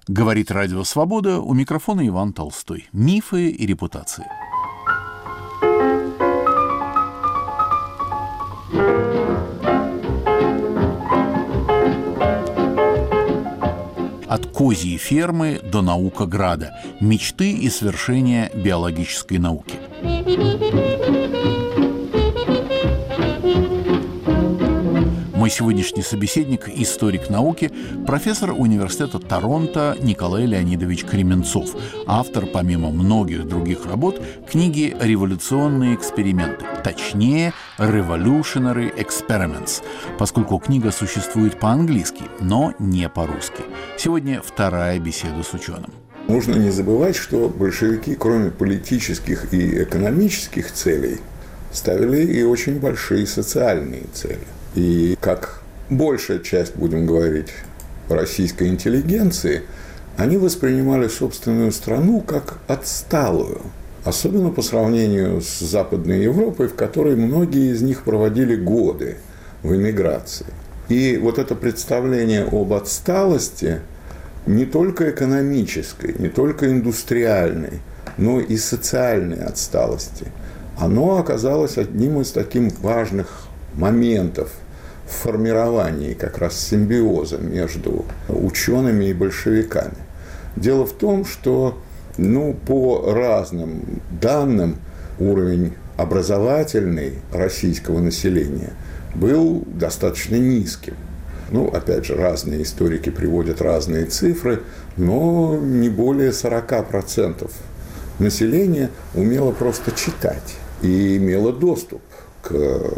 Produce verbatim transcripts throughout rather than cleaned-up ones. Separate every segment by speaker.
Speaker 1: Говорит Радио Свобода, у микрофона Иван Толстой. Мифы и репутации. От козьей фермы до наукограда. Мечты и свершения биологической науки. Мой сегодняшний собеседник – историк науки, профессор университета Торонто Николай Леонидович Кременцов, автор, помимо многих других работ, книги «Революционные эксперименты», точнее «Revolutionary Experiments», поскольку книга существует по-английски, но не по-русски. Сегодня вторая беседа с ученым.
Speaker 2: Нужно не забывать, что большевики, кроме политических и экономических целей, ставили и очень большие социальные цели. И как большая часть, будем говорить, российской интеллигенции, они воспринимали собственную страну как отсталую. Особенно по сравнению с Западной Европой, в которой многие из них проводили годы в эмиграции. И вот это представление об отсталости не только экономической, не только индустриальной, но и социальной отсталости, оно оказалось одним из таких важных моментов в формировании как раз симбиоза между учеными и большевиками. Дело в том, что ну, по разным данным уровень образовательный российского населения был достаточно низким. Ну, опять же, разные историки приводят разные цифры, но не более сорок процентов населения умело просто читать и имело доступ к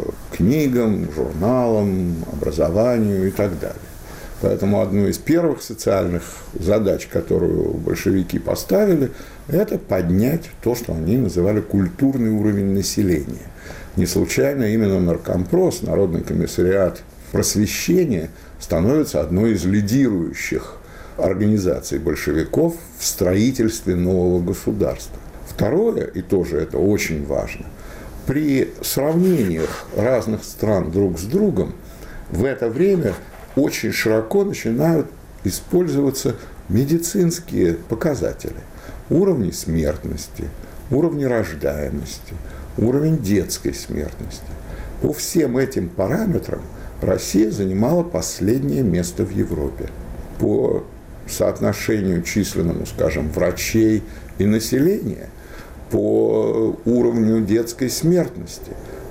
Speaker 2: книгам, журналам, образованию и так далее. Поэтому одну из первых социальных задач, которую большевики поставили, это поднять то, что они называли культурный уровень населения. Не случайно именно Наркомпрос, Народный комиссариат просвещения, становится одной из лидирующих организаций большевиков в строительстве нового государства. Второе, и тоже это очень важно, при сравнениях разных стран друг с другом в это время очень широко начинают использоваться медицинские показатели. Уровни смертности, уровни рождаемости, уровень детской смертности. По всем этим параметрам Россия занимала последнее место в Европе. По соотношению численному, скажем, врачей и населения, по уровню детской смертности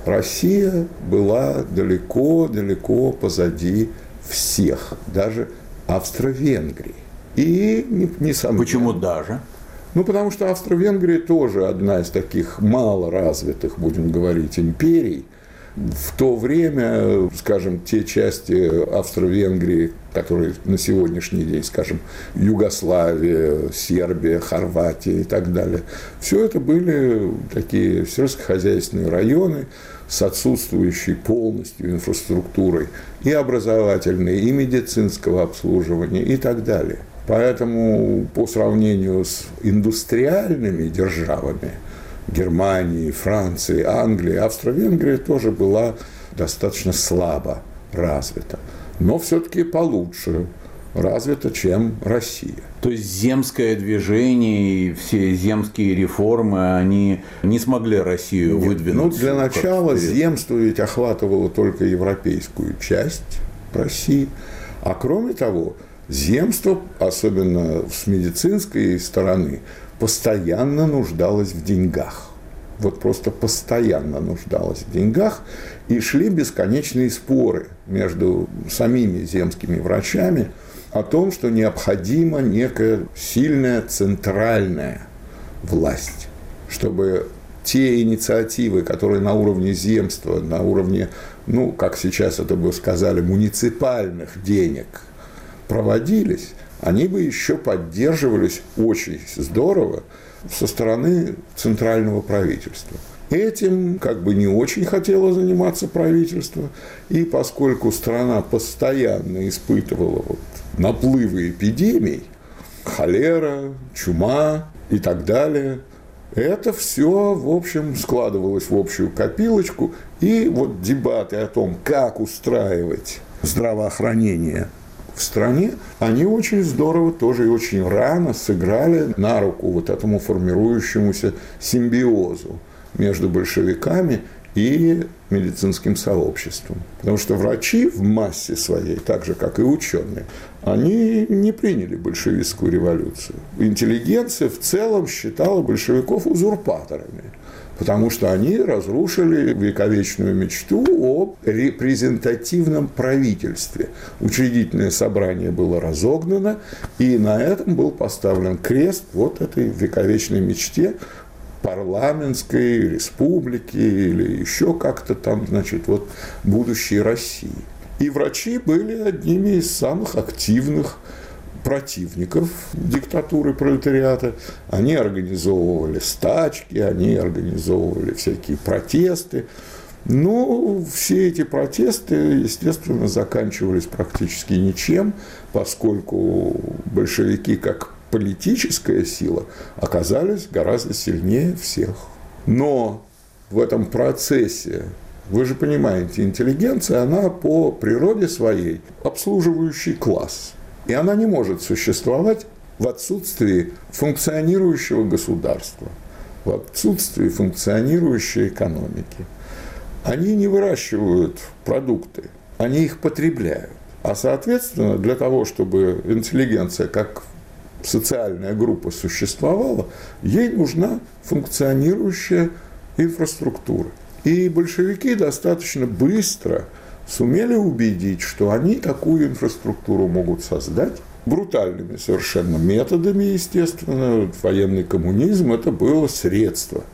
Speaker 2: Россия была далеко-далеко позади всех, даже Австро-Венгрии. И, несомненно...
Speaker 1: Почему даже?
Speaker 2: Ну, потому что Австро-Венгрия тоже одна из таких малоразвитых, будем говорить, империй. В то время, скажем, те части Австро-Венгрии, которые на сегодняшний день, скажем, Югославия, Сербия, Хорватия и так далее, все это были такие сельскохозяйственные районы с отсутствующей полностью инфраструктурой и образовательной, и медицинского обслуживания и так далее. Поэтому по сравнению с индустриальными державами, Германии, Франции, Англии, Австро-Венгрия тоже была достаточно слабо развита, но все-таки получше развита, чем Россия.
Speaker 1: То есть земское движение и все земские реформы, они не смогли Россию
Speaker 2: Нет,
Speaker 1: выдвинуть?
Speaker 2: Ну, для начала земство ведь охватывало только европейскую часть России, а кроме того, земство, особенно с медицинской стороны, постоянно нуждалась в деньгах. Вот просто постоянно нуждалась в деньгах. И шли бесконечные споры между самими земскими врачами о том, что необходима некая сильная центральная власть, чтобы те инициативы, которые на уровне земства, на уровне, ну, как сейчас это бы сказали, муниципальных денег проводились, они бы еще поддерживались очень здорово со стороны центрального правительства. Этим как бы не очень хотело заниматься правительство, и поскольку страна постоянно испытывала вот наплывы эпидемий, холера, чума и так далее, это все, в общем, складывалось в общую копилочку, и вот дебаты о том, как устраивать здравоохранение в стране, они очень здорово тоже и очень рано сыграли на руку вот этому формирующемуся симбиозу между большевиками и медицинским сообществом. Потому что врачи в массе своей, так же, как и ученые, они не приняли большевистскую революцию. Интеллигенция в целом считала большевиков узурпаторами, потому что они разрушили вековечную мечту о репрезентативном правительстве. Учредительное собрание было разогнано, и на этом был поставлен крест вот этой вековечной мечте парламентской республики или еще как-то там, значит, вот будущей России. И врачи были одними из самых активных противников диктатуры пролетариата. Они организовывали стачки, они организовывали всякие протесты. Но все эти протесты, естественно, заканчивались практически ничем, поскольку большевики, как политическая сила, оказались гораздо сильнее всех. Но в этом процессе, вы же понимаете, интеллигенция, она по природе своей обслуживающий класс. И она не может существовать в отсутствии функционирующего государства, в отсутствии функционирующей экономики. Они не выращивают продукты, они их потребляют. А, соответственно, для того, чтобы интеллигенция как социальная группа существовала, ей нужна функционирующая инфраструктура. И большевики достаточно быстро сумели убедить, что они такую инфраструктуру могут создать брутальными совершенно методами, естественно. Военный коммунизм – это было средство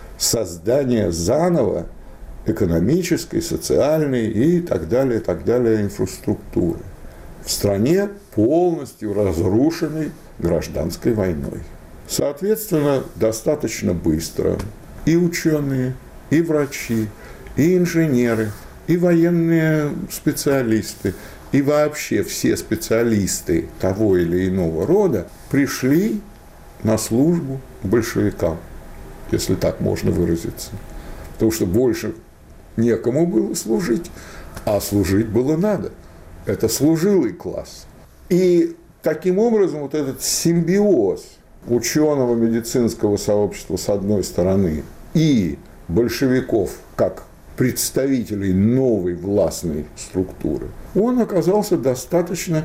Speaker 2: создания заново экономической, социальной и так далее, и так далее инфраструктуры в стране, полностью разрушенной гражданской войной. Соответственно, достаточно быстро и ученые, и врачи, и инженеры, и военные специалисты, и вообще все специалисты того или иного рода пришли на службу большевикам, если так можно выразиться. Потому что больше некому было служить, а служить было надо. Это служилый класс. И таким образом вот этот симбиоз ученого медицинского сообщества с одной стороны и большевиков как представителей новой властной структуры, он оказался достаточно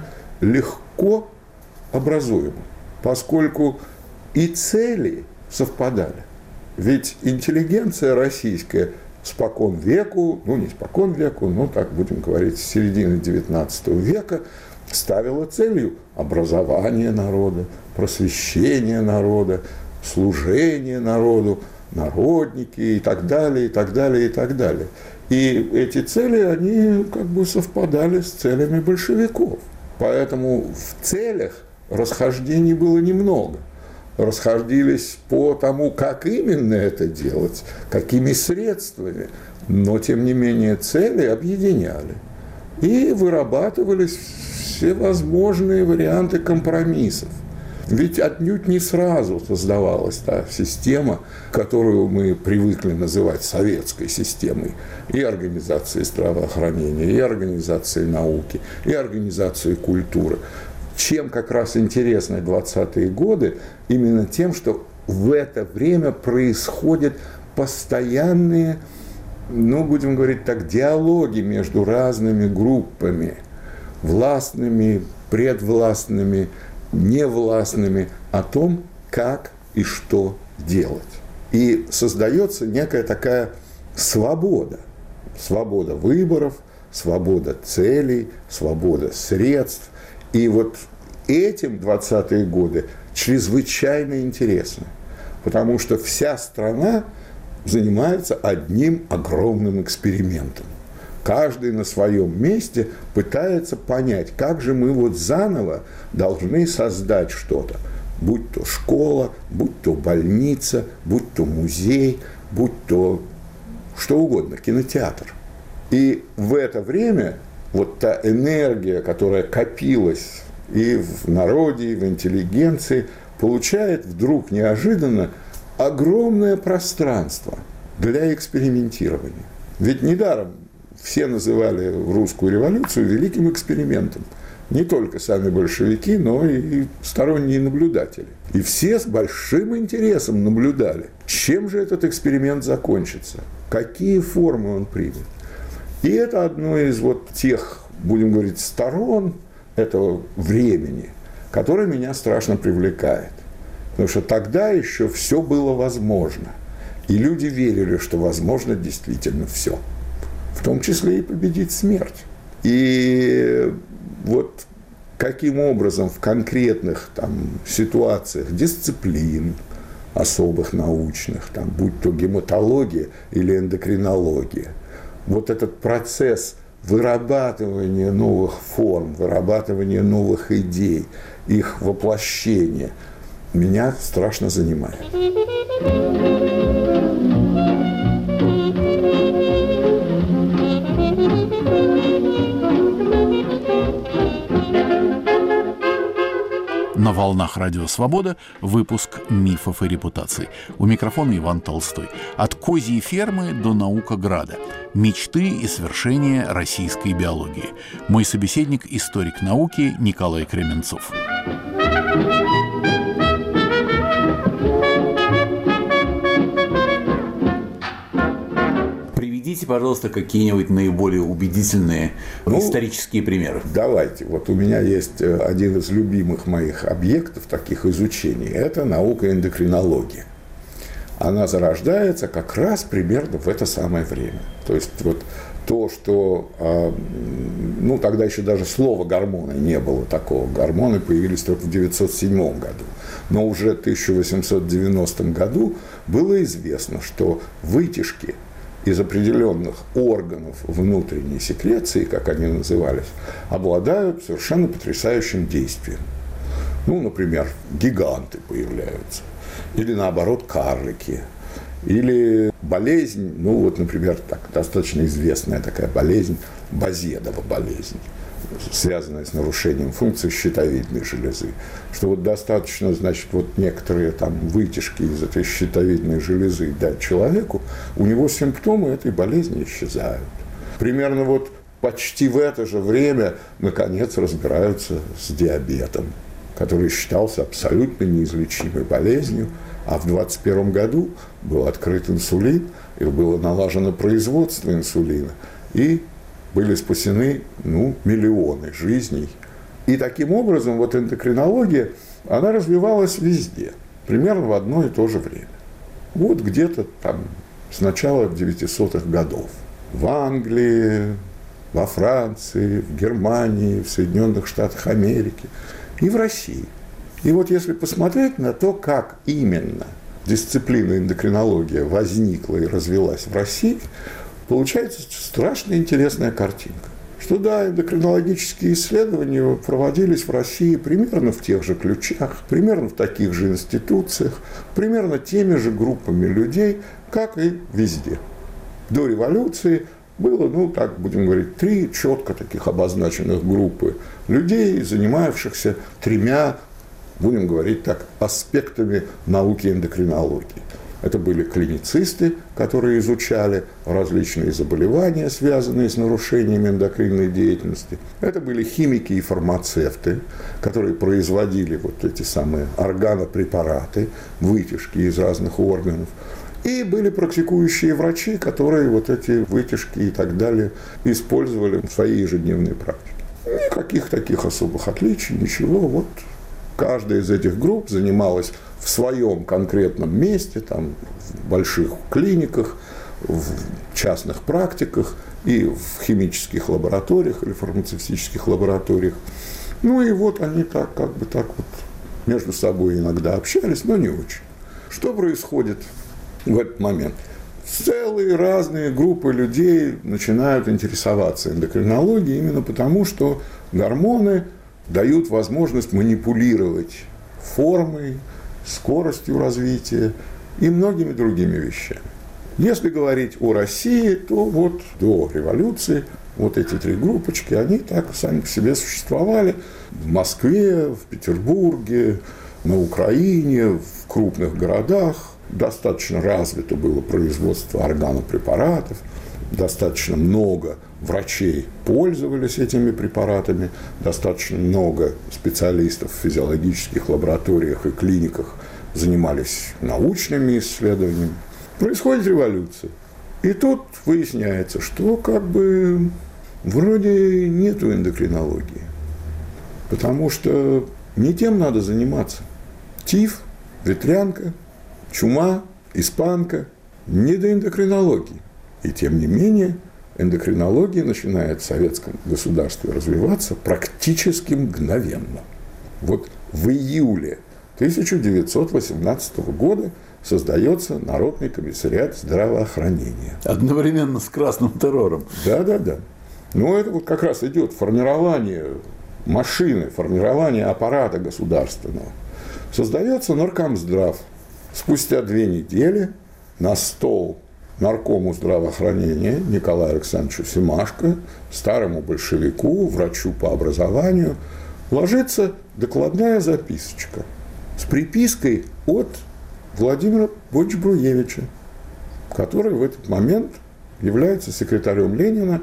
Speaker 2: легко образуемым, поскольку и цели совпадали. Ведь интеллигенция российская спокон веку, ну не спокон веку, но так будем говорить, с середины девятнадцатого века ставила целью образование народа, просвещение народа, служение народу, народники и так далее, и так далее, и так далее. И эти цели, они как бы совпадали с целями большевиков. Поэтому в целях расхождений было немного. Расходились по тому, как именно это делать, какими средствами, но, тем не менее, цели объединяли. И вырабатывались всевозможные варианты компромиссов. Ведь отнюдь не сразу создавалась та система, которую мы привыкли называть советской системой, и организации здравоохранения, и организации науки, и организации культуры. Чем как раз интересны двадцатые годы? Именно тем, что в это время происходят постоянные, ну, будем говорить так, диалоги между разными группами, властными, предвластными, невластными, о том, как и что делать. И создается некая такая свобода. Свобода выборов, свобода целей, свобода средств. И вот этим двадцатые годы чрезвычайно интересны, потому что вся страна занимается одним огромным экспериментом. Каждый на своем месте пытается понять, как же мы вот заново должны создать что-то, будь то школа, будь то больница, будь то музей, будь то что угодно, кинотеатр. И в это время вот та энергия, которая копилась и в народе, и в интеллигенции, получает вдруг неожиданно огромное пространство для экспериментирования. Ведь недаром все называли русскую революцию великим экспериментом. Не только сами большевики, но и сторонние наблюдатели. И все с большим интересом наблюдали, чем же этот эксперимент закончится, какие формы он примет. И это одно из вот тех, будем говорить, сторон этого времени, которое меня страшно привлекает. Потому что тогда еще все было возможно. И люди верили, что возможно действительно все. В том числе и победить смерть. И вот каким образом в конкретных там ситуациях дисциплин особых научных, там, будь то гематология или эндокринология, вот этот процесс вырабатывания новых форм, вырабатывания новых идей, их воплощения меня страшно занимает.
Speaker 1: На волнах Радио Свобода выпуск «Мифов и репутаций». У микрофона Иван Толстой. От козьей фермы до наукограда. Мечты и свершения российской биологии. Мой собеседник – историк науки Николай Кременцов. Приведите, пожалуйста, какие-нибудь наиболее убедительные ну, исторические примеры.
Speaker 2: Давайте. Вот у меня есть один из любимых моих объектов таких изучений. Это наука эндокринология. Она зарождается как раз примерно в это самое время. То есть вот то, что, ну, тогда еще даже слова гормоны не было такого. Гормоны появились только в девятьсот седьмом году. Но уже в тысяча восемьсот девяностом году было известно, что вытяжки из определенных органов внутренней секреции, как они назывались, обладают совершенно потрясающим действием. Ну, например, гиганты появляются, или наоборот карлики, или болезнь, ну вот, например, так, достаточно известная такая болезнь, Базедова болезнь, связанная с нарушением функции щитовидной железы, что вот достаточно, значит, вот некоторые там вытяжки из этой щитовидной железы дать человеку, у него симптомы этой болезни исчезают. Примерно вот почти в это же время, наконец, разбираются с диабетом, который считался абсолютно неизлечимой болезнью, а в двадцать первом году был открыт инсулин, и было налажено производство инсулина, и были спасены, ну, миллионы жизней. И таким образом вот эндокринология, она развивалась везде, примерно в одно и то же время. Вот где-то там с начала девятисотых годов. В Англии, во Франции, в Германии, в Соединенных Штатах Америки и в России. И вот если посмотреть на то, как именно дисциплина эндокринология возникла и развилась в России, получается страшно интересная картинка. Что да, эндокринологические исследования проводились в России примерно в тех же ключах, примерно в таких же институциях, примерно теми же группами людей, как и везде. До революции было, ну, так будем говорить, три четко таких обозначенных группы людей, занимавшихся тремя, будем говорить так, аспектами науки эндокринологии. Это были клиницисты, которые изучали различные заболевания, связанные с нарушениями эндокринной деятельности. Это были химики и фармацевты, которые производили вот эти самые органопрепараты, вытяжки из разных органов. И были практикующие врачи, которые вот эти вытяжки и так далее использовали в своей ежедневной практике. Никаких таких особых отличий, ничего. Вот каждая из этих групп занималась в своем конкретном месте, там, в больших клиниках, в частных практиках и в химических лабораториях или фармацевтических лабораториях. Ну и вот они так, как бы так вот между собой иногда общались, но не очень. Что происходит в этот момент? Целые разные группы людей начинают интересоваться эндокринологией именно потому, что гормоны дают возможность манипулировать формой, скоростью развития и многими другими вещами. Если говорить о России, то вот до революции вот эти три группочки, они так сами по себе существовали в Москве, в Петербурге, на Украине, в крупных городах. Достаточно развито было производство органопрепаратов, достаточно много врачей пользовались этими препаратами, достаточно много специалистов в физиологических лабораториях и клиниках занимались научными исследованиями. Происходит революция. И тут выясняется, что как бы вроде нету эндокринологии. Потому что не тем надо заниматься. Тиф, ветрянка, чума, испанка – не до эндокринологии. И тем не менее эндокринология начинает в советском государстве развиваться практически мгновенно. Вот в июле тысяча девятьсот восемнадцатого года создается Народный комиссариат здравоохранения.
Speaker 1: Одновременно с красным террором.
Speaker 2: Да, да, да. Но это вот как раз идет формирование машины, формирование аппарата государственного. Создается Наркомздрав. Спустя две недели на стол наркому здравоохранения Николаю Александровичу Семашко, старому большевику, врачу по образованию, ложится докладная записочка с припиской от Владимира Бонч-Бруевича, который в этот момент является секретарем Ленина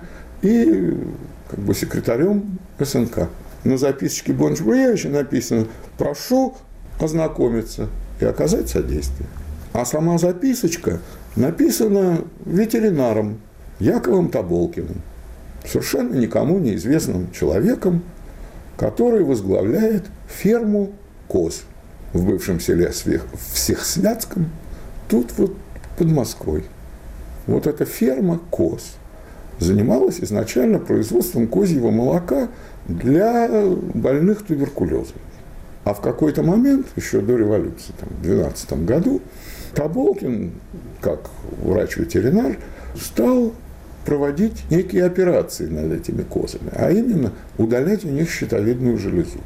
Speaker 2: и как бы секретарем эс эн ка. На записочке Бонч-Бруевича написано: «Прошу ознакомиться и оказать содействие». А сама записочка написана ветеринаром Яковом Тоболкиным, совершенно никому неизвестным человеком, который возглавляет ферму коз в бывшем селе Всехсвятском, тут вот под Москвой. Вот эта ферма коз занималась изначально производством козьего молока для больных туберкулезом. А в какой-то момент, еще до революции, там, в две тысячи двенадцатом году, Тоболкин, как врач-ветеринар, стал проводить некие операции над этими козами, а именно удалять у них щитовидную железу.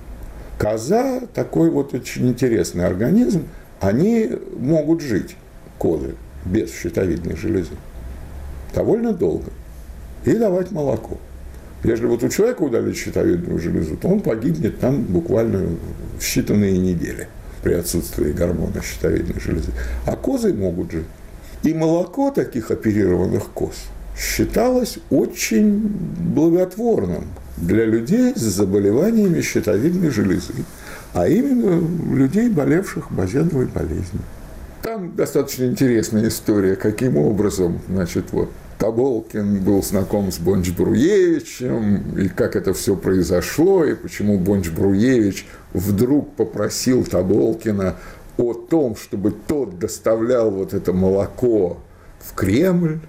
Speaker 2: Коза – такой вот очень интересный организм, они могут жить, козы, без щитовидной железы, довольно долго и давать молоко. Если вот у человека удалить щитовидную железу, то он погибнет там буквально в считанные недели при отсутствии гормона щитовидной железы. А козы могут жить. И молоко таких оперированных коз считалось очень благотворным для людей с заболеваниями щитовидной железы, а именно людей, болевших базедовой болезнью. Там достаточно интересная история, каким образом, значит, вот Тоболкин был знаком с Бонч-Бруевичем, и как это все произошло, и почему Бонч-Бруевич вдруг попросил Тоболкина о том, чтобы тот доставлял вот это молоко в Кремль.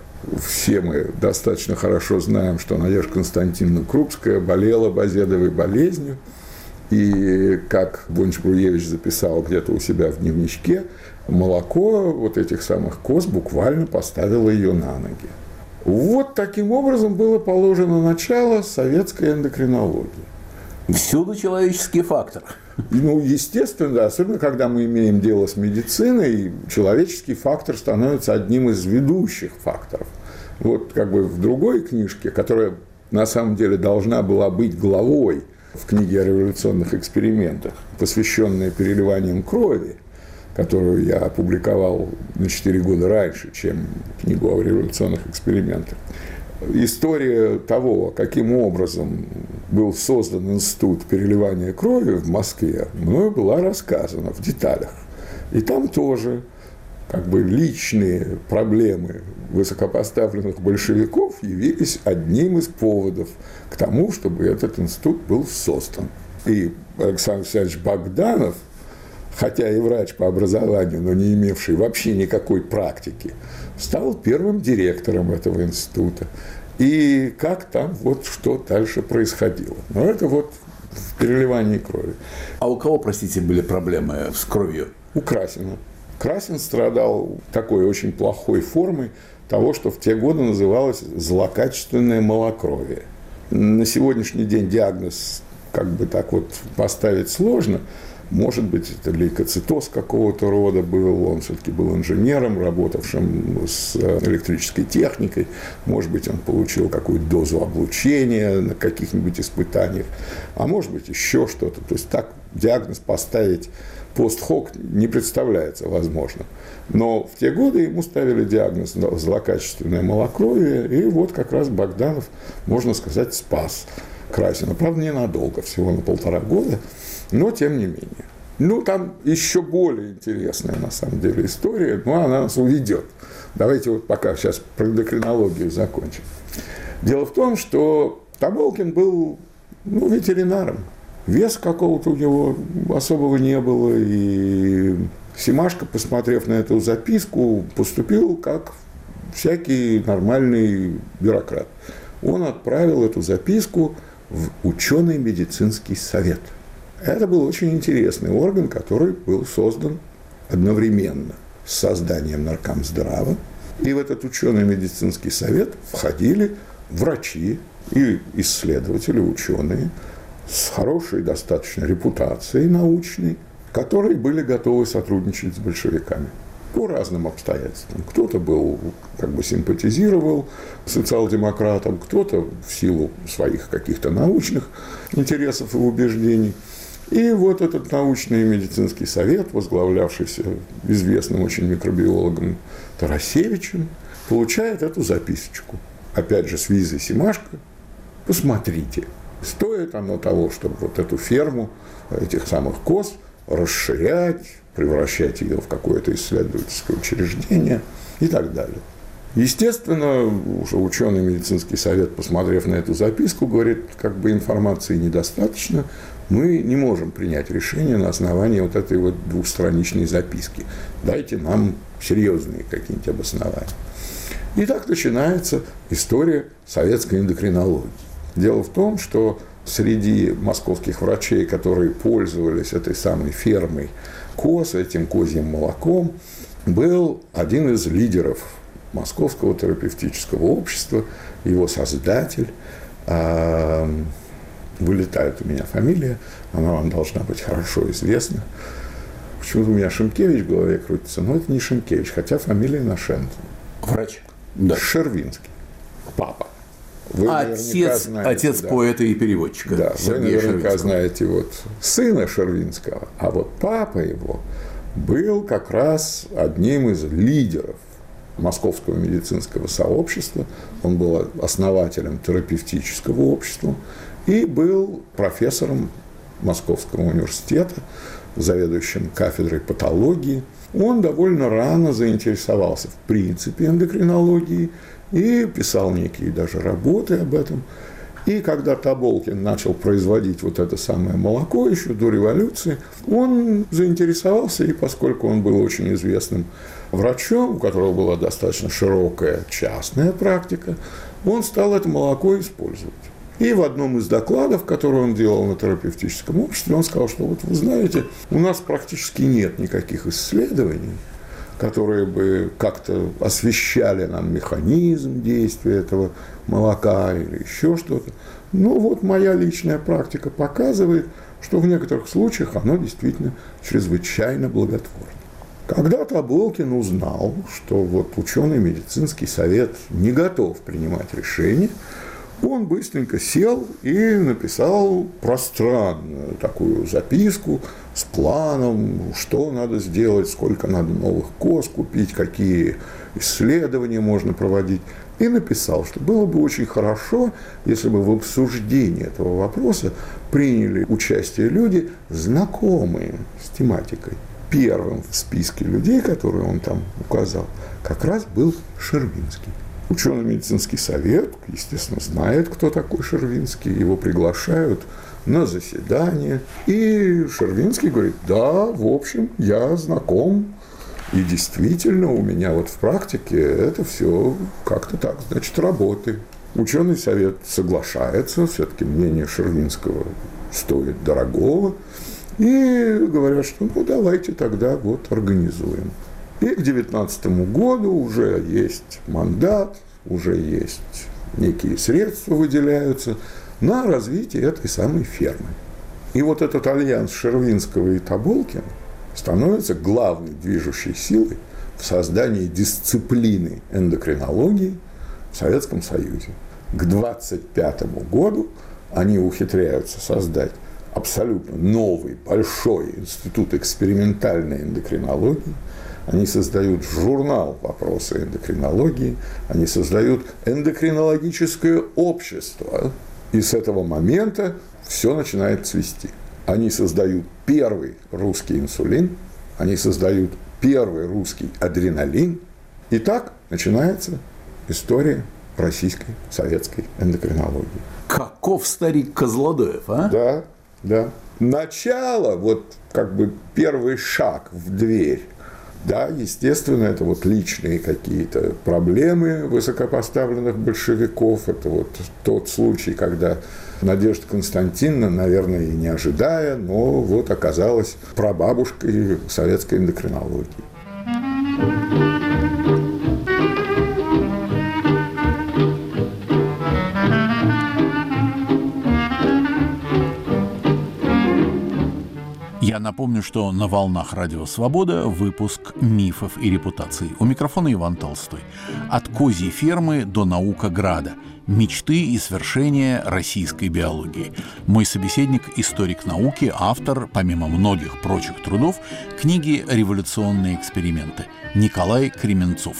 Speaker 2: Все мы достаточно хорошо знаем, что Надежда Константиновна Крупская болела базедовой болезнью, и как Бонч-Бруевич записал где-то у себя в дневничке, молоко вот этих самых коз буквально поставило ее на ноги. Вот таким образом было положено начало советской эндокринологии.
Speaker 1: Всюду человеческий фактор.
Speaker 2: Ну, естественно, да, особенно когда мы имеем дело с медициной, человеческий фактор становится одним из ведущих факторов. Вот как бы в другой книжке, которая на самом деле должна была быть главой в книге о революционных экспериментах, посвященной переливаниям крови, которую я опубликовал на четыре года раньше, чем книгу о революционных экспериментах. История того, каким образом был создан институт переливания крови в Москве, мною была рассказана в деталях. И там тоже как бы личные проблемы высокопоставленных большевиков явились одним из поводов к тому, чтобы этот институт был создан. И Александр Александрович Богданов, хотя и врач по образованию, но не имевший вообще никакой практики, стал первым директором этого института. И как там вот что дальше происходило. Но это вот в переливании крови.
Speaker 1: А у кого, простите, были проблемы с кровью?
Speaker 2: У Красина. Красин страдал такой очень плохой формой того, что в те годы называлось злокачественное малокровие. На сегодняшний день диагноз как бы так вот поставить сложно. Может быть, это лейкоцитоз какого-то рода был, он все-таки был инженером, работавшим с электрической техникой. Может быть, он получил какую-то дозу облучения на каких-нибудь испытаниях, а может быть, еще что-то. То есть так диагноз поставить пост-хок не представляется возможным. Но в те годы ему ставили диагноз злокачественное малокровие, и вот как раз Богданов, можно сказать, спас Красина. Правда, ненадолго, всего на полтора года, но тем не менее. Ну, там еще более интересная, на самом деле, история, но она нас уведет. Давайте вот пока сейчас про эндокринологию закончим. Дело в том, что Тоболкин был, ну, ветеринаром. Веса какого-то у него особого не было, и Семашко, посмотрев на эту записку, поступил как всякий нормальный бюрократ. Он отправил эту записку в ученый медицинский совет. Это был очень интересный орган, который был создан одновременно с созданием Наркомздрава. И в этот ученый медицинский совет входили врачи и исследователи, ученые, с хорошей достаточно репутацией научной, которые были готовы сотрудничать с большевиками по разным обстоятельствам. Кто-то был, как бы симпатизировал социал-демократам, кто-то в силу своих каких-то научных интересов и убеждений. И вот этот научный медицинский совет, возглавлявшийся известным очень микробиологом Тарасевичем, получает эту записочку. Опять же, с визой Семашко. Посмотрите, стоит оно того, чтобы вот эту ферму этих самых коз расширять, превращать ее в какое-то исследовательское учреждение и так далее. Естественно, уже ученый медицинский совет, посмотрев на эту записку, говорит, как бы информации недостаточно, мы не можем принять решение на основании вот этой вот двухстраничной записки. Дайте нам серьезные какие-нибудь обоснования. И так начинается история советской эндокринологии. Дело в том, что среди московских врачей, которые пользовались этой самой фермой коз, этим козьим молоком, был один из лидеров Московского терапевтического общества, его создатель. Вылетает у меня фамилия, она вам должна быть хорошо известна. Почему-то у меня Шимкевич в голове крутится, но это не Шимкевич, хотя фамилия Нашенко.
Speaker 1: Врач?
Speaker 2: Да. Шервинский. Папа.
Speaker 1: Вы отец, знаете, отец да. поэта и переводчика.
Speaker 2: Да, вы наверняка знаете вот сына Шервинского, а вот папа его был как раз одним из лидеров Московского медицинского сообщества. Он был основателем терапевтического общества и был профессором Московского университета, заведующим кафедрой патологии. Он довольно рано заинтересовался в принципе эндокринологией и писал некие даже работы об этом. И когда Тоболкин начал производить вот это самое молоко еще до революции, он заинтересовался, и поскольку он был очень известным врачом, у которого была достаточно широкая частная практика, он стал это молоко использовать. И в одном из докладов, который он делал на терапевтическом обществе, он сказал, что вот вы знаете, у нас практически нет никаких исследований, которые бы как-то освещали нам механизм действия этого молока или еще что-то. Но вот моя личная практика показывает, что в некоторых случаях оно действительно чрезвычайно благотворно. Когда Тоболкин узнал, что вот ученый медицинский совет не готов принимать решения, он быстренько сел и написал пространную такую записку с планом, что надо сделать, сколько надо новых коз купить, какие исследования можно проводить. И написал, что было бы очень хорошо, если бы в обсуждении этого вопроса приняли участие люди, знакомые с тематикой. Первым в списке людей, которые он там указал, как раз был Шервинский. Ученый-медицинский совет, естественно, знает, кто такой Шервинский, его приглашают на заседание. И Шервинский говорит, да, в общем, я знаком, и действительно у меня вот в практике это все как-то так, значит, работает. Ученый совет соглашается, все-таки мнение Шервинского стоит дорогого, и говорят, что ну давайте тогда вот организуем. И к девятнадцатому году уже есть мандат, уже есть некие средства выделяются на развитие этой самой фермы. И вот этот альянс Шервинского и Тоболкина становится главной движущей силой в создании дисциплины эндокринологии в Советском Союзе. К двадцать пятому году они ухитряются создать абсолютно новый, большой институт экспериментальной эндокринологии. Они создают журнал «Вопросы эндокринологии», они создают эндокринологическое общество. И с этого момента все начинает цвести. Они создают первый русский инсулин, они создают первый русский адреналин. И так начинается история российской, советской эндокринологии.
Speaker 1: Каков старик Козлодоев, а?
Speaker 2: Да, да. Начало, вот как бы первый шаг в дверь. Да, естественно, это вот личные какие-то проблемы высокопоставленных большевиков. Это вот тот случай, когда Надежда Константиновна, наверное, и не ожидая, но вот оказалась прабабушкой советской эндокринологии.
Speaker 1: Я напомню, что на волнах Радио Свобода выпуск «Мифов и репутаций». У микрофона Иван Толстой. От козьей фермы до наукограда. Мечты и свершения российской биологии. Мой собеседник – историк науки, автор, помимо многих прочих трудов, книги «Революционные эксперименты» Николай Кременцов.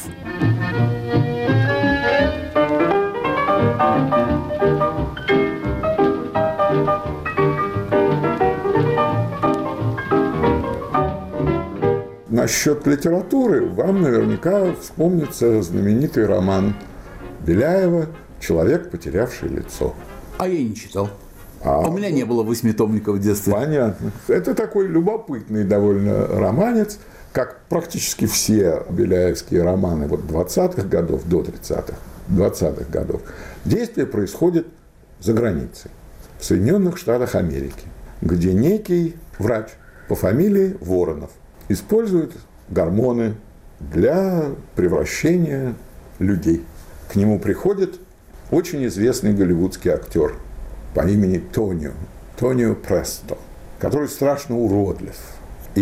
Speaker 2: Насчет литературы вам наверняка вспомнится знаменитый роман Беляева «Человек, потерявший лицо».
Speaker 1: А я не читал.
Speaker 2: А,
Speaker 1: У меня не было восьмитомника в детстве.
Speaker 2: Понятно. Это такой любопытный довольно романец, как практически все беляевские романы вот двадцатых годов до тридцатых, двадцатых годов. Действие происходит за границей, в Соединенных Штатах Америки, где некий врач по фамилии Воронов использует гормоны для превращения людей. К нему приходит очень известный голливудский актер по имени Тонио, Тонио Престо, который страшно уродлив. И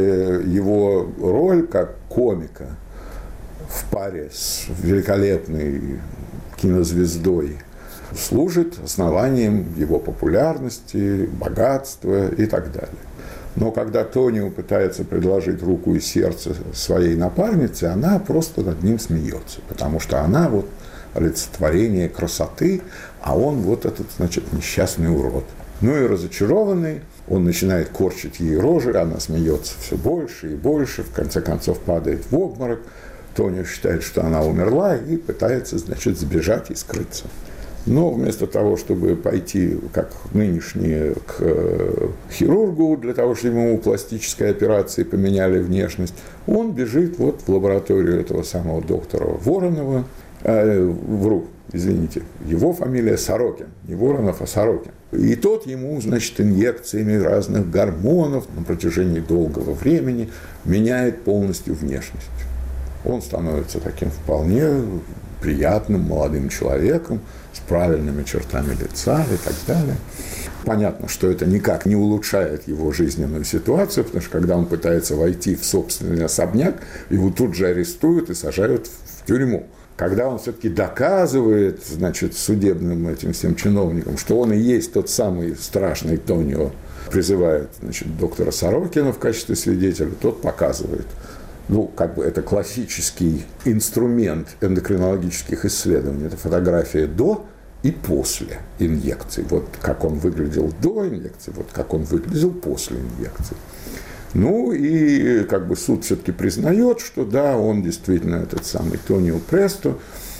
Speaker 2: его роль как комика в паре с великолепной кинозвездой служит основанием его популярности, богатства и так далее. Но когда Тонио пытается предложить руку и сердце своей напарнице, она просто над ним смеется, потому что она вот олицетворение красоты, а он вот этот, значит, несчастный урод. Ну и разочарованный, он начинает корчить ей рожи, она смеется все больше и больше, в конце концов падает в обморок. Тонио считает, что она умерла, и пытается, значит, сбежать и скрыться. Но вместо того, чтобы пойти, как нынешние, к хирургу, для того, чтобы ему пластической операцией поменяли внешность, он бежит вот в лабораторию этого самого доктора Воронова, э, вру, извините, его фамилия Сорокин, не Воронов, а Сорокин. И тот ему, значит, инъекциями разных гормонов на протяжении долгого времени меняет полностью внешность. Он становится таким вполне приятным молодым человеком, с правильными чертами лица и так далее. Понятно, что это никак не улучшает его жизненную ситуацию, потому что когда он пытается войти в собственный особняк, его тут же арестуют и сажают в тюрьму. Когда он все-таки доказывает, значит, судебным этим всем чиновникам, что он и есть тот самый страшный Тонио, призывает, значит, доктора Сорокина в качестве свидетеля, тот показывает. Ну, как бы это классический инструмент эндокринологических исследований. Это фотография до и после инъекции. Вот как он выглядел до инъекции, вот как он выглядел после инъекции. Ну, и как бы суд все-таки признает, что да, он действительно этот самый Тонио Престо,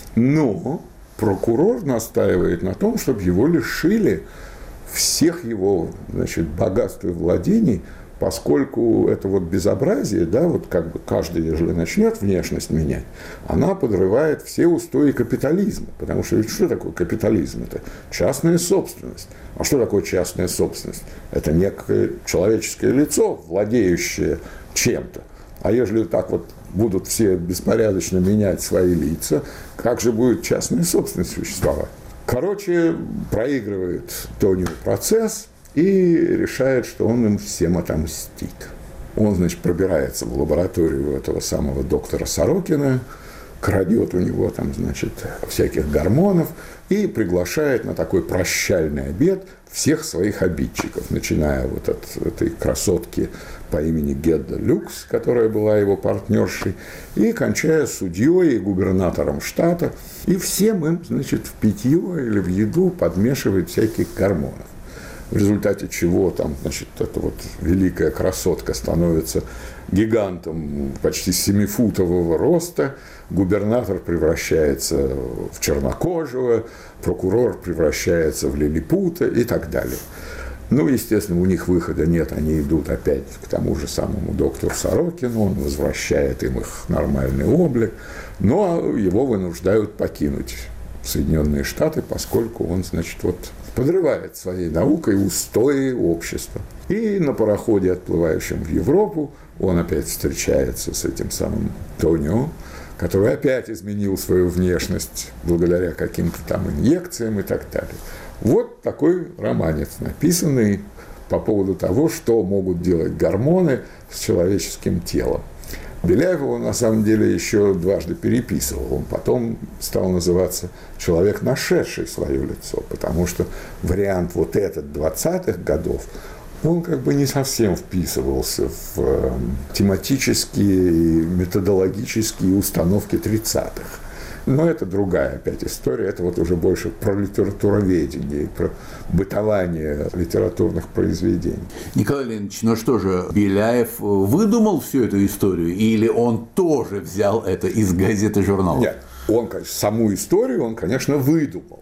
Speaker 2: но прокурор настаивает на том, чтобы его лишили всех его, значит, богатств и владений, поскольку это вот безобразие, да, вот как бы каждый, если начнет внешность менять, она подрывает все устои капитализма. Потому что ведь что такое капитализм? Это частная собственность. А что такое частная собственность? Это некое человеческое лицо, владеющее чем-то. А если так вот будут все беспорядочно менять свои лица, как же будет частная собственность существовать? Короче, проигрывает Тонио процесс и решает, что он им всем отомстит. Он, значит, пробирается в лабораторию этого самого доктора Сорокина, крадет у него там, значит, всяких гормонов и приглашает на такой прощальный обед всех своих обидчиков, начиная вот от этой красотки по имени Гедда Люкс, которая была его партнершей, и кончая судьей и губернатором штата, и всем им, значит, в питье или в еду подмешивает всяких гормонов. В результате чего там, значит, эта вот великая красотка становится гигантом почти семифутового роста, губернатор превращается в чернокожего, прокурор превращается в лилипута и так далее. Ну, естественно, у них выхода нет, они идут опять к тому же самому доктору Сорокину, он возвращает им их нормальный облик, но его вынуждают покинуть Соединенные Штаты, поскольку он, значит, вот подрывает своей наукой устои общества. И на пароходе, отплывающем в Европу, он опять встречается с этим самым Тонио, который опять изменил свою внешность благодаря каким-то там инъекциям и так далее. Вот такой романец, написанный по поводу того, что могут делать гормоны с человеческим телом. Беляев его, на самом деле, еще дважды переписывал. Он потом стал называться «Человек, нашедший свое лицо», потому что вариант вот этот двадцатых годов, он как бы не совсем вписывался в тематические и методологические установки тридцатых. Но это другая опять история, это вот уже больше про литературоведение, про бытование литературных произведений.
Speaker 1: Николай Леонидович, ну что же, Беляев выдумал всю эту историю, или он тоже взял это из газет и журналов?
Speaker 2: Нет, он, конечно, саму историю он, конечно, выдумал,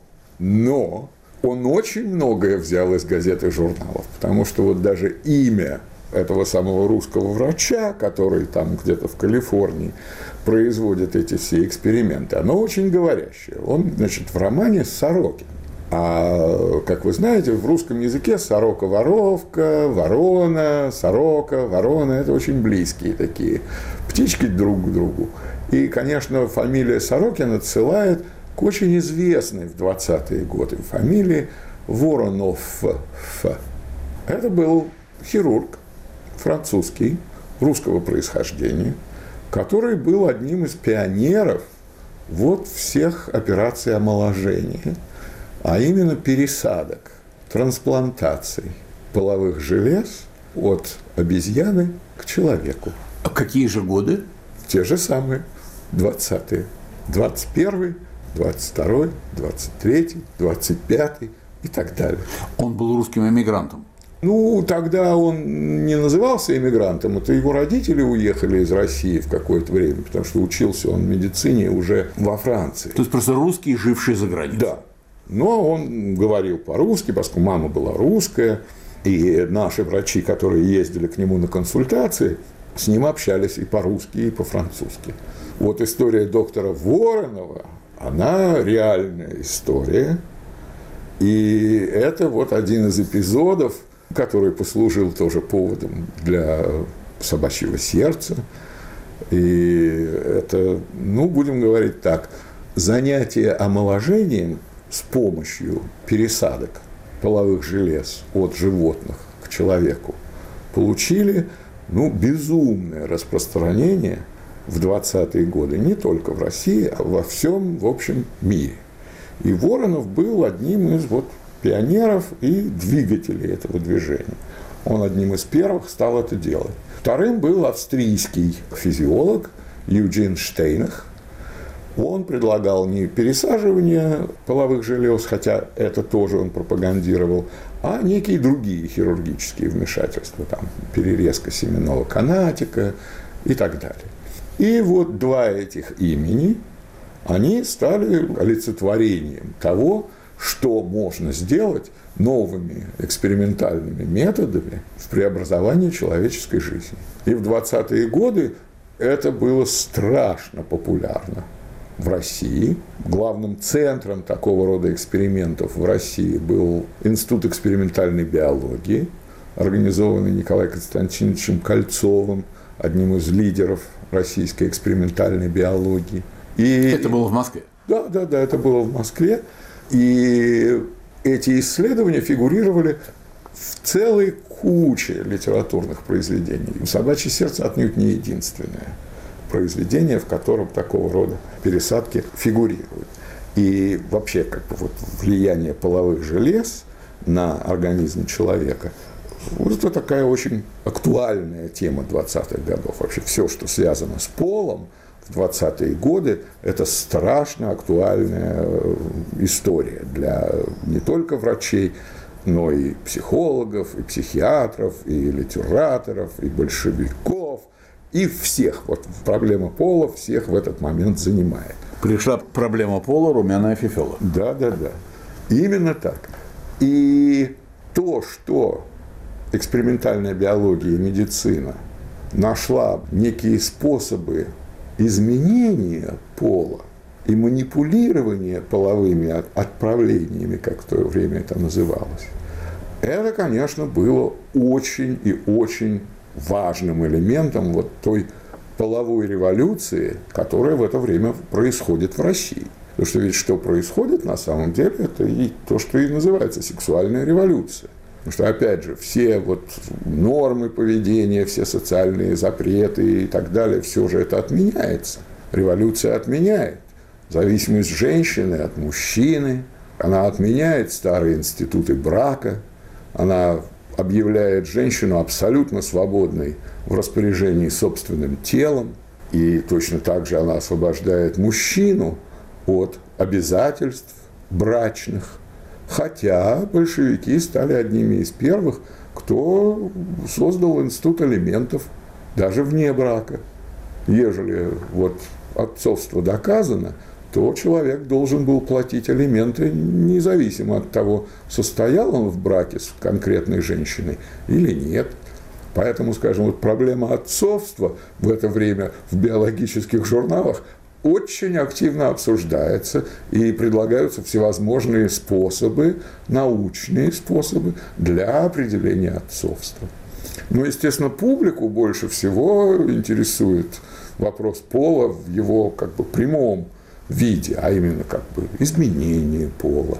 Speaker 2: но он очень многое взял из газет и журналов, потому что вот даже имя этого самого русского врача, который там где-то в Калифорнии производит эти все эксперименты, оно очень говорящее. Он, значит, в романе Сорокин. А, как вы знаете, в русском языке сорока-воровка, ворона, сорока, ворона – это очень близкие такие птички друг к другу. И, конечно, фамилия Сорокин отсылает к очень известной в двадцатые годы фамилии Воронов. Это был хирург французский, русского происхождения, который был одним из пионеров вот всех операций омоложения, а именно пересадок, трансплантаций половых желез от обезьяны к человеку.
Speaker 1: А какие же годы?
Speaker 2: Те же самые, двадцатые, двадцать первый, двадцать второй, двадцать третий, двадцать пятый и так далее.
Speaker 1: Он был русским эмигрантом.
Speaker 2: Ну, тогда он не назывался эмигрантом, это его родители уехали из России в какое-то время, потому что учился он в медицине уже во Франции.
Speaker 1: То есть просто русский, живший за границей.
Speaker 2: Да. Но он говорил по-русски, поскольку мама была русская, и наши врачи, которые ездили к нему на консультации, с ним общались и по-русски, и по-французски. Вот история доктора Воронова, она реальная история, и это вот один из эпизодов, который послужил тоже поводом для собачьего сердца. И это, ну, будем говорить так, занятие омоложением с помощью пересадок половых желез от животных к человеку получили, ну, безумное распространение в двадцатые годы не только в России, а во всем, в общем, мире. И Воронов был одним из вот пионеров и двигателей этого движения. Он одним из первых стал это делать. Вторым был австрийский физиолог Юджин Штейнах. Он предлагал не пересаживание половых желез, хотя это тоже он пропагандировал, а некие другие хирургические вмешательства, там, перерезка семенного канатика и так далее. И вот два этих имени, они стали олицетворением того, что можно сделать новыми экспериментальными методами в преобразовании человеческой жизни. И в двадцатые годы это было страшно популярно в России. Главным центром такого рода экспериментов в России был Институт экспериментальной биологии, организованный Николаем Константиновичем Кольцовым, одним из лидеров российской экспериментальной биологии. И...
Speaker 1: Это было в Москве?
Speaker 2: Да, да, да, это было в Москве. И эти исследования фигурировали в целой куче литературных произведений. «Собачье сердце» отнюдь не единственное произведение, в котором такого рода пересадки фигурируют. И вообще как бы вот влияние половых желез на организм человека – вот это такая очень актуальная тема двадцатых годов. Вообще все, что связано с полом в двадцатые годы, это страшно актуальная история для не только врачей, но и психологов, и психиатров, и литераторов, и большевиков, и всех. Вот проблема пола всех в этот момент занимает.
Speaker 1: Пришла проблема пола, румяная фифела.
Speaker 2: Да, да, да. Именно так. И то, что экспериментальная биология и медицина нашла некие способы изменения пола и манипулирования половыми отправлениями, как в то время это называлось, это, конечно, было очень и очень важным элементом вот той половой революции, которая в это время происходит в России. Потому что ведь что происходит на самом деле, это и то, что и называется сексуальная революция. Потому что, опять же, все вот нормы поведения, все социальные запреты и так далее, все же это отменяется. Революция отменяет зависимость женщины от мужчины, она отменяет старые институты брака, она объявляет женщину абсолютно свободной в распоряжении собственным телом, и точно так же она освобождает мужчину от обязательств брачных. Хотя большевики стали одними из первых, кто создал институт алиментов даже вне брака. Ежели вот отцовство доказано, то человек должен был платить алименты независимо от того, состоял он в браке с конкретной женщиной или нет. Поэтому, скажем, вот проблема отцовства в это время в биологических журналах очень активно обсуждается, и предлагаются всевозможные способы, научные способы для определения отцовства. Но, естественно, публику больше всего интересует вопрос пола в его как бы прямом виде, а именно как бы изменение пола.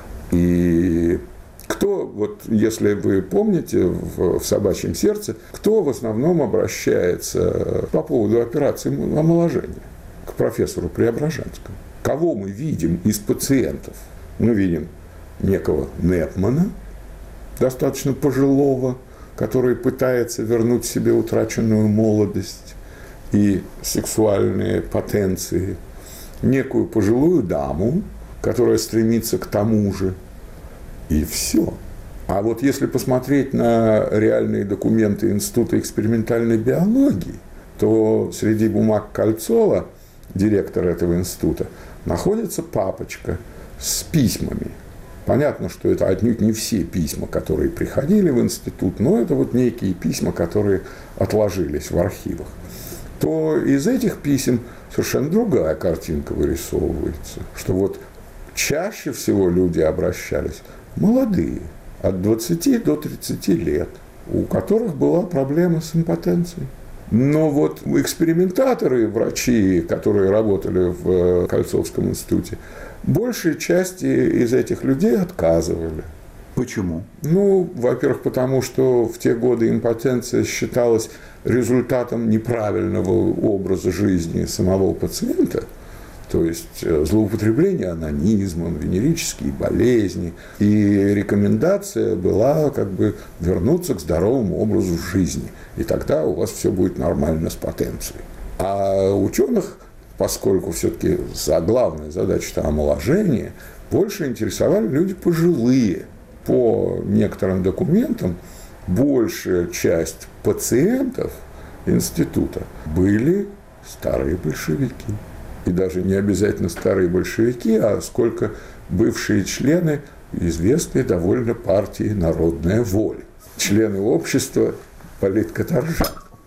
Speaker 2: И кто, вот если вы помните в, в «Собачьем сердце», кто в основном обращается по поводу операции омоложения? К профессору Преображенскому. Кого мы видим из пациентов? Мы видим некого Непмана, достаточно пожилого, который пытается вернуть себе утраченную молодость и сексуальные потенции, некую пожилую даму, которая стремится к тому же, и все. А вот если посмотреть на реальные документы Института экспериментальной биологии, то среди бумаг Кольцова, директора этого института, находится папочка с письмами. Понятно, что это отнюдь не все письма, которые приходили в институт, но это вот некие письма, которые отложились в архивах. То из этих писем совершенно другая картинка вырисовывается, что вот чаще всего люди обращались молодые, от двадцати до тридцати лет, у которых была проблема с импотенцией. Но вот экспериментаторы, врачи, которые работали в Кольцовском институте, большей части из этих людей отказывали.
Speaker 1: Почему?
Speaker 2: Ну, во-первых, потому что в те годы импотенция считалась результатом неправильного образа жизни самого пациента, то есть злоупотребление анонизмом, венерические болезни. И рекомендация была как бы вернуться к здоровому образу жизни. И тогда у вас все будет нормально с потенцией. А ученых, поскольку все-таки главная задача-то омоложение, больше интересовали люди пожилые. По некоторым документам большая часть пациентов института были старые большевики. И даже не обязательно старые большевики, а сколько бывшие члены известной довольно партии «Народная воля». Члены общества политкоторжан.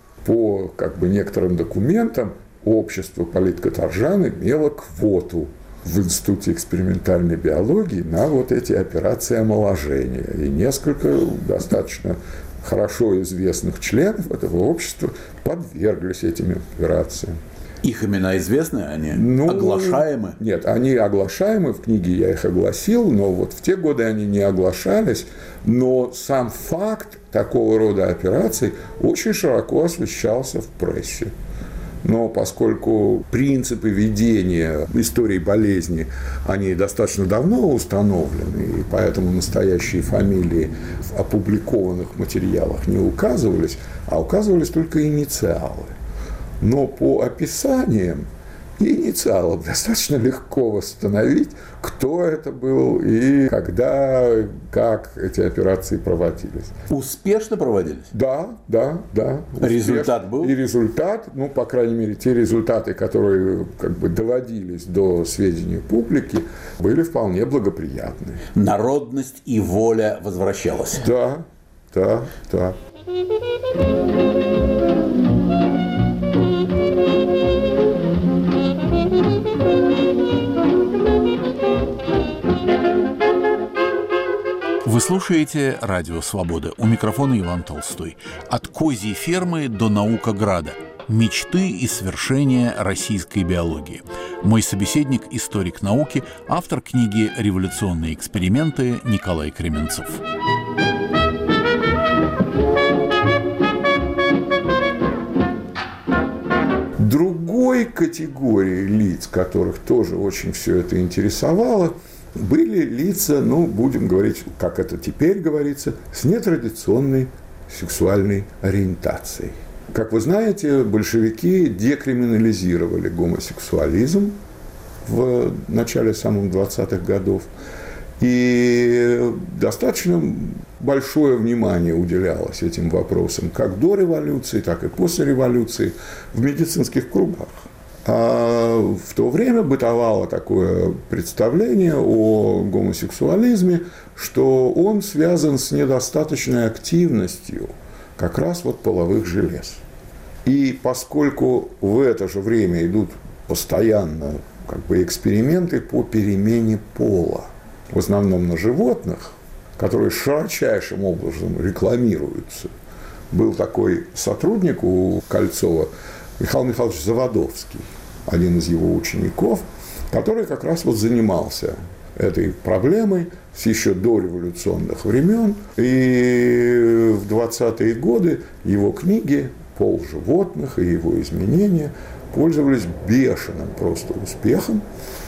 Speaker 2: По как бы, некоторым документам общество политкоторжан имело квоту в Институте экспериментальной биологии на вот эти операции омоложения. И несколько достаточно хорошо известных членов этого общества подверглись этим операциям.
Speaker 1: Их имена известны, они
Speaker 2: ну,
Speaker 1: оглашаемы?
Speaker 2: Нет, они оглашаемы, в книге я их огласил, но вот в те годы они не оглашались, но сам факт такого рода операций очень широко освещался в прессе. Но поскольку принципы ведения истории болезни, они достаточно давно установлены, и поэтому настоящие фамилии в опубликованных материалах не указывались, а указывались только инициалы. Но по описаниям инициалов достаточно легко восстановить, кто это был и когда, как эти операции проводились.
Speaker 1: Успешно проводились?
Speaker 2: Да, да, да.
Speaker 1: Результат
Speaker 2: успешно.
Speaker 1: был?
Speaker 2: И результат, ну, по крайней мере, те результаты, которые как бы доводились до сведения публики, были вполне благоприятны.
Speaker 1: Народность и воля возвращалась.
Speaker 2: Да, да, да.
Speaker 1: Вы слушаете «Радио Свобода». У микрофона Иван Толстой. От козьей фермы до Наукограда. Мечты и свершения российской биологии. Мой собеседник – историк науки, автор книги «Революционные эксперименты» Николай Кременцов.
Speaker 2: Другой категорией лиц, которых тоже очень все это интересовало, были лица, ну, будем говорить, как это теперь говорится, с нетрадиционной сексуальной ориентацией. Как вы знаете, большевики декриминализировали гомосексуализм в начале самых двадцатых годов, и достаточно большое внимание уделялось этим вопросам как до революции, так и после революции в медицинских кругах. А в то время бытовало такое представление о гомосексуализме, что он связан с недостаточной активностью как раз вот половых желез. И поскольку в это же время идут постоянно как бы эксперименты по перемене пола, в основном на животных, которые широчайшим образом рекламируются, был такой сотрудник у Кольцова, Михаил Михайлович Заводовский, один из его учеников, который как раз вот занимался этой проблемой с еще дореволюционных времен. И в двадцатые годы его книги «Пол животных» и его изменения пользовались бешеным просто успехом.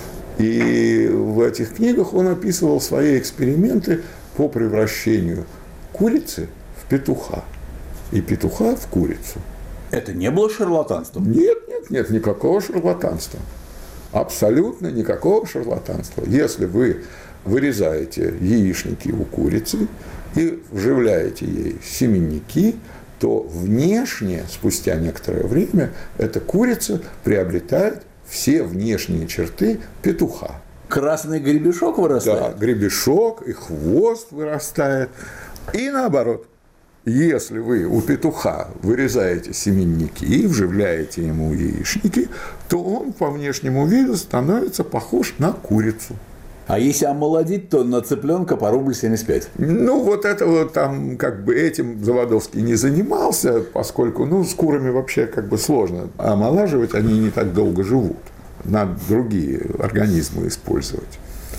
Speaker 2: И в этих книгах он описывал свои эксперименты по превращению курицы в петуха и петуха в курицу.
Speaker 1: Это не было шарлатанством?
Speaker 2: Нет, нет, нет, никакого шарлатанства. Абсолютно никакого шарлатанства. Если вы вырезаете яичники у курицы и вживляете ей семенники, то внешне, спустя некоторое время, эта курица приобретает все внешние черты петуха.
Speaker 1: Красный гребешок вырастает?
Speaker 2: Да, гребешок и хвост вырастает. И наоборот. Если вы у петуха вырезаете семенники и вживляете ему яичники, то он по внешнему виду становится похож на курицу.
Speaker 1: А если омолодить, то на цыпленка по рубль семьдесят пять.
Speaker 2: Ну, вот это вот там, как бы, этим Заводовский не занимался, поскольку, ну, с курами вообще, как бы, сложно омолаживать, они не так долго живут. Надо другие организмы использовать.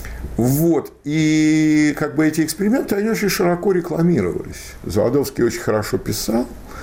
Speaker 2: Вот, и как бы эти эксперименты, они очень широко рекламировались. Заводовский очень хорошо писал,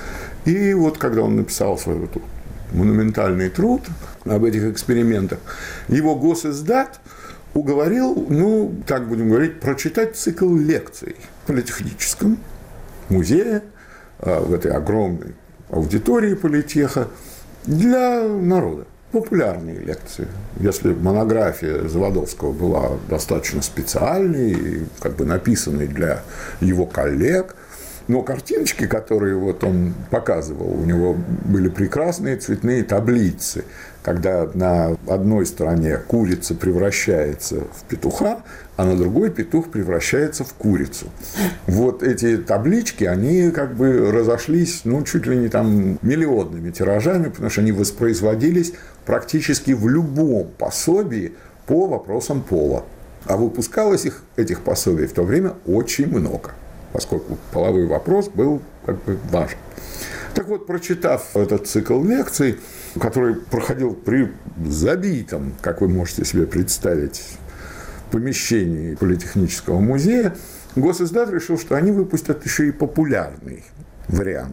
Speaker 2: и вот когда он написал свой вот монументальный труд об этих экспериментах, его Госиздат уговорил, ну, так будем говорить, прочитать цикл лекций в Политехническом музее, в этой огромной аудитории политеха для народа. Популярные лекции. Если монография Заводовского была достаточно специальной, и как бы написанной для его коллег, но картиночки, которые вот он показывал, у него были прекрасные цветные таблицы, когда на одной стороне курица превращается в петуха, а на другой петух превращается в курицу. Вот эти таблички, они как бы разошлись, ну, чуть ли не там миллионными тиражами, потому что они воспроизводились практически в любом пособии по вопросам пола. А выпускалось их, этих пособий в то время очень много, поскольку половой вопрос был как бы важен. Так вот, прочитав этот цикл лекций, который проходил при забитом, как вы можете себе представить, помещении Политехнического музея, Госиздат решил, что они выпустят еще и популярный вариант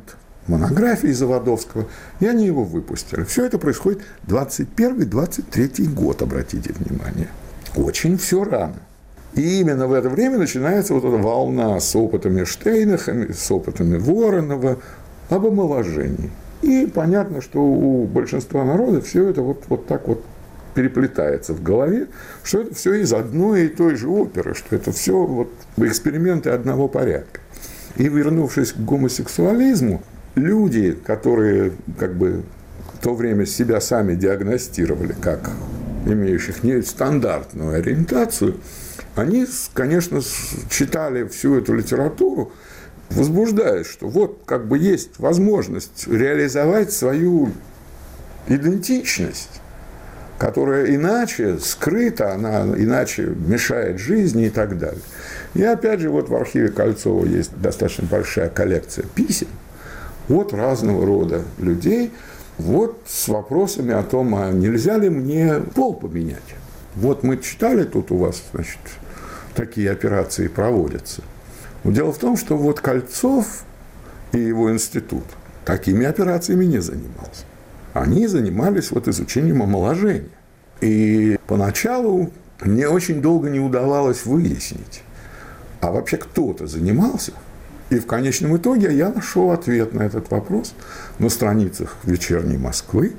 Speaker 2: монографии Заводовского, и они его выпустили. Все это происходит двадцать первый — двадцать третий год, обратите внимание. Очень все рано. И именно в это время начинается вот эта волна с опытами Штейнахами, с опытами Воронова об омоложении. И понятно, что у большинства народа все это вот, вот так вот переплетается в голове, что это все из одной и той же оперы, что это все вот эксперименты одного порядка. И вернувшись к гомосексуализму, люди, которые как бы в то время себя сами диагностировали как имеющих нестандартную ориентацию, они, конечно, читали всю эту литературу, возбуждаясь, что вот как бы есть возможность реализовать свою идентичность, которая иначе скрыта, она иначе мешает жизни и так далее. И опять же, вот в архиве Кольцова есть достаточно большая коллекция писем от разного рода людей, вот с вопросами о том, а нельзя ли мне пол поменять. Вот мы читали, тут у вас, значит, такие операции проводятся. Но дело в том, что вот Кольцов и его институт такими операциями не занимался. Они занимались вот изучением омоложения. И поначалу мне очень долго не удавалось выяснить, а вообще кто-то занимался. И в конечном итоге я нашел ответ на этот вопрос на страницах «Вечерней Москвы».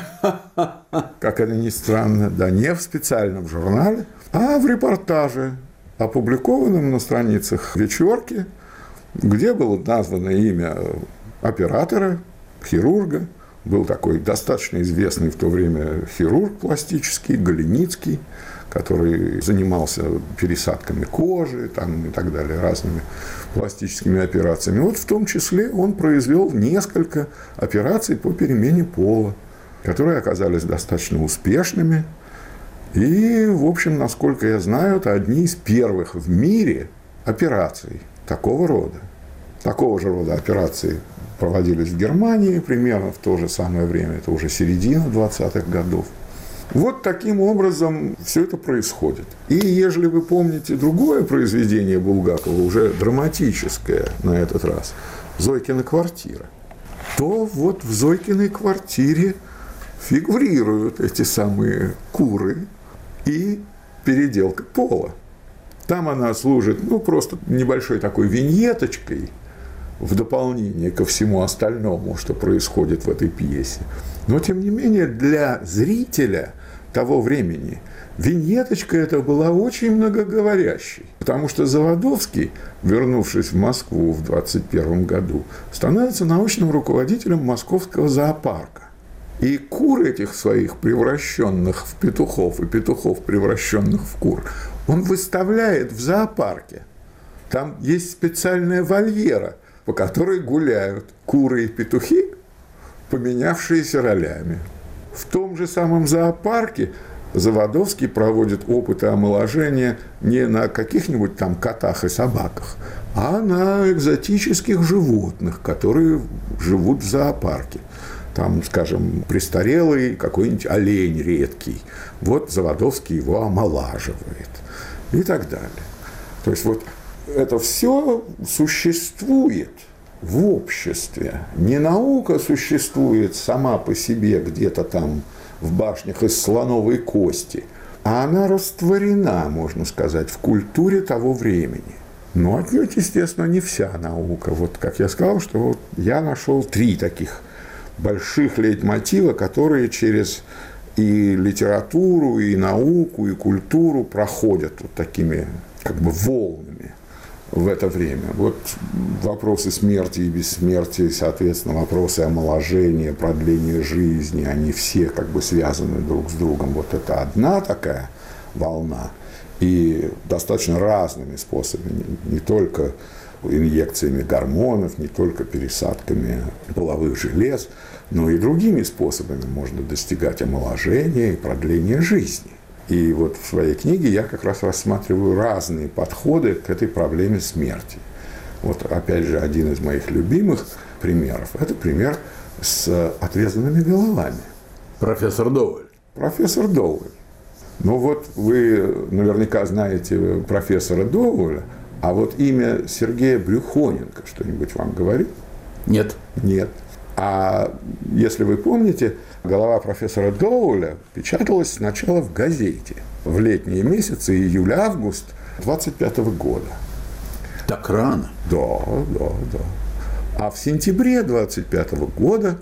Speaker 2: Как это ни странно, да не в специальном журнале, а в репортаже, опубликованном на страницах «Вечерки», где было названо имя оператора, хирурга. Был такой достаточно известный в то время хирург пластический, Голеницкий, который занимался пересадками кожи там, и так далее, разными пластическими операциями. Вот в том числе он произвел несколько операций по перемене пола, которые оказались достаточно успешными. И, в общем, насколько я знаю, это одни из первых в мире операций такого рода. Такого же рода операции проводились в Германии примерно в то же самое время, это уже середина двадцатых годов. Вот таким образом все это происходит. И ежели вы помните другое произведение Булгакова, уже драматическое на этот раз, «Зойкина квартира», то вот в Зойкиной квартире фигурируют эти самые куры и переделка пола. Там она служит, ну, просто небольшой такой виньеточкой в дополнение ко всему остальному, что происходит в этой пьесе. Но, тем не менее, для зрителя того времени виньеточка эта была очень многоговорящей. Потому что Заводовский, вернувшись в Москву в двадцать первом году, становится научным руководителем московского зоопарка. И кур этих своих, превращенных в петухов, и петухов, превращенных в кур, он выставляет в зоопарке. Там есть специальная вольера, по которой гуляют куры и петухи, поменявшиеся ролями. В том же самом зоопарке Заводовский проводит опыты омоложения не на каких-нибудь там котах и собаках, а на экзотических животных, которые живут в зоопарке. Там, скажем, престарелый какой-нибудь олень редкий. Вот Заводовский его омолаживает и так далее. То есть вот это все существует в обществе. Не наука существует сама по себе где-то там в башнях из слоновой кости, а она растворена, можно сказать, в культуре того времени. Но отнюдь, естественно, не вся наука. Вот как я сказал, что вот я нашел три таких больших лейтмотива, которые через и литературу, и науку, и культуру проходят вот такими как бы волнами в это время. Вот вопросы смерти и бессмертия, соответственно, вопросы омоложения, продления жизни, они все как бы связаны друг с другом. Вот это одна такая волна. И достаточно разными способами, не только инъекциями гормонов, не только пересадками половых желез, но и другими способами можно достигать омоложения и продления жизни. И вот в своей книге я как раз рассматриваю разные подходы к этой проблеме смерти. Вот опять же один из моих любимых примеров – это пример с отрезанными головами.
Speaker 1: Профессор Доуэль.
Speaker 2: Профессор Доуэль. Ну вот вы наверняка знаете профессора Доуэля, а вот имя Сергея Брюхоненко что-нибудь вам говорит?
Speaker 1: Нет.
Speaker 2: Нет. А если вы помните, голова профессора Доуэля печаталась сначала в газете в летние месяцы, июль-август двадцать пятого года.
Speaker 1: Так рано?
Speaker 2: Да, да, да. А в сентябре двадцать пятого года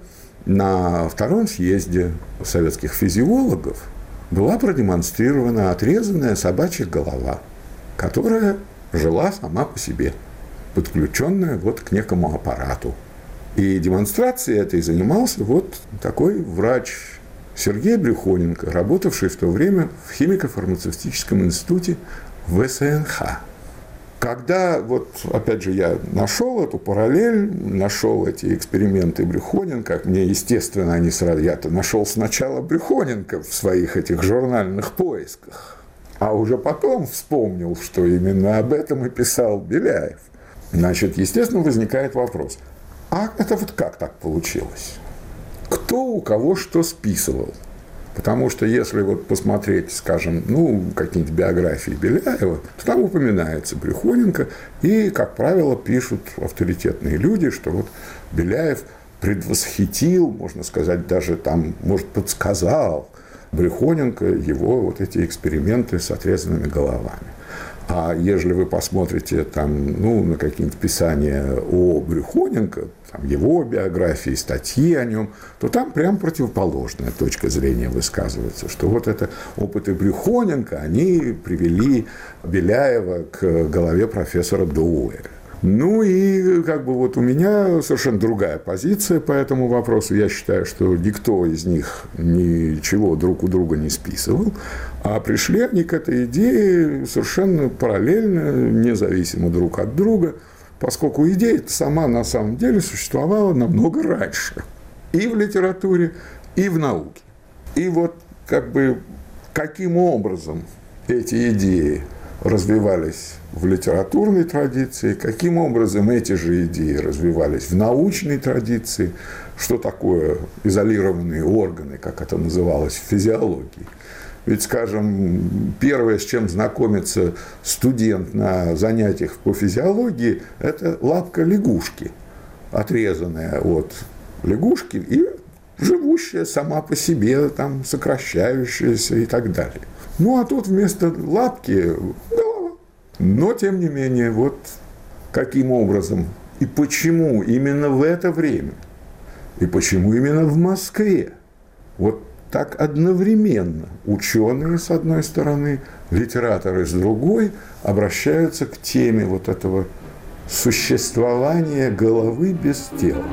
Speaker 2: на втором съезде советских физиологов была продемонстрирована отрезанная собачья голова, которая жила сама по себе, подключенная вот к некому аппарату. И демонстрацией этой занимался вот такой врач Сергей Брюхоненко, работавший в то время в химико-фармацевтическом институте вэ эс эн ха. Когда, вот, опять же, я нашел эту параллель, нашел эти эксперименты Брюхоненко, мне, естественно, они сразу... Я-то нашел сначала Брюхоненко в своих этих журнальных поисках, а уже потом вспомнил, что именно об этом и писал Беляев. Значит, естественно, возникает вопрос, а это вот как так получилось? Кто у кого что списывал? Потому что если вот посмотреть, скажем, ну, какие-нибудь биографии Беляева, то там упоминается Брюхоненко, и, как правило, пишут авторитетные люди, что вот Беляев предвосхитил, можно сказать, даже там, может, подсказал Брюхоненко его вот эти эксперименты с отрезанными головами. А если вы посмотрите там, ну, на какие-нибудь писания о Брюхоненко, там, его биографии, статьи о нем, то там прям противоположная точка зрения высказывается, что вот это опыты Брюхоненко, они привели Беляева к голове профессора Доуэля. Ну и как бы вот у меня совершенно другая позиция по этому вопросу. Я считаю, что никто из них ничего друг у друга не списывал, а пришли они к этой идее совершенно параллельно, независимо друг от друга, поскольку идея сама на самом деле существовала намного раньше и в литературе, и в науке. И вот как бы каким образом эти идеи развивались в литературной традиции, каким образом эти же идеи развивались в научной традиции, что такое изолированные органы, как это называлось в физиологии. Ведь, скажем, первое, с чем знакомится студент на занятиях по физиологии, это лапка лягушки, отрезанная от лягушки и живущая сама по себе, там, сокращающаяся и так далее. Ну, а тут вместо лапки голова. Но, тем не менее, вот каким образом и почему именно в это время, и почему именно в Москве, вот так одновременно ученые с одной стороны, литераторы с другой обращаются к теме вот этого существования головы без тела.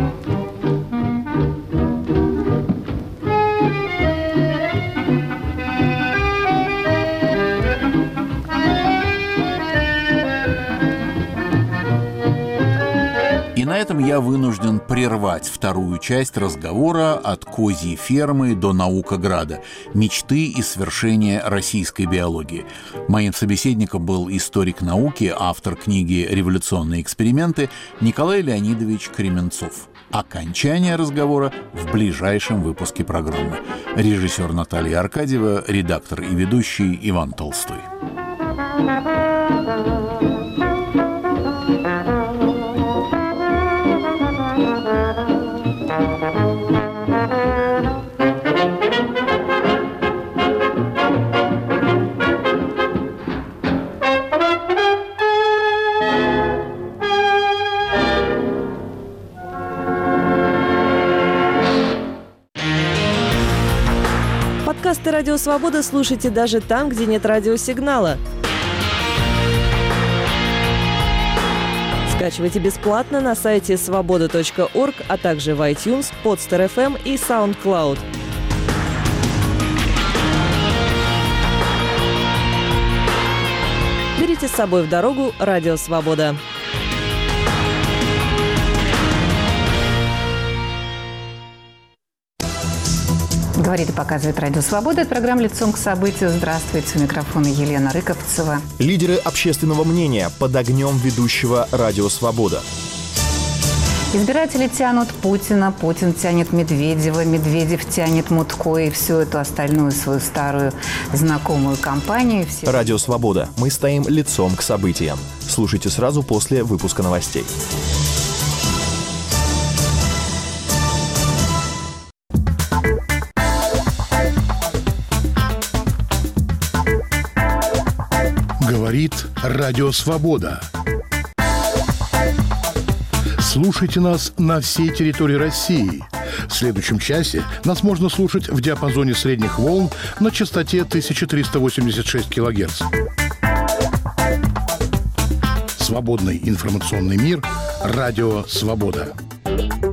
Speaker 1: И на этом я вынужден прервать вторую часть разговора от козьей фермы до Наукограда, мечты и свершения российской биологии. Моим собеседником был историк науки, автор книги «Революционные эксперименты» Николай Леонидович Кременцов. Окончание разговора в ближайшем выпуске программы. Режиссер Наталья Аркадьева, редактор и ведущий Иван Толстой.
Speaker 3: Подкасты «Радио Свобода» слушайте даже там, где нет радиосигнала. Скачивайте бесплатно на сайте свобода точка орг, а также в iTunes, Podster эф эм и SoundCloud. Берите с собой в дорогу «Радио Свобода».
Speaker 4: Говорит и показывает «Радио Свобода». Это программа «Лицом к событию». Здравствуйте, у микрофона Елена Рыковцева.
Speaker 5: Лидеры общественного мнения под огнем ведущего «Радио Свобода».
Speaker 4: Избиратели тянут Путина, Путин тянет Медведева, Медведев тянет Мутко и всю эту остальную свою старую знакомую компанию. Все...
Speaker 5: «Радио Свобода». Мы стоим лицом к событиям. Слушайте сразу после выпуска новостей.
Speaker 6: Говорит Радио Свобода. Слушайте нас на всей территории России. В следующем часе нас можно слушать в диапазоне средних волн на частоте тысяча триста восемьдесят шесть килогерц. Свободный информационный мир. Радио Свобода.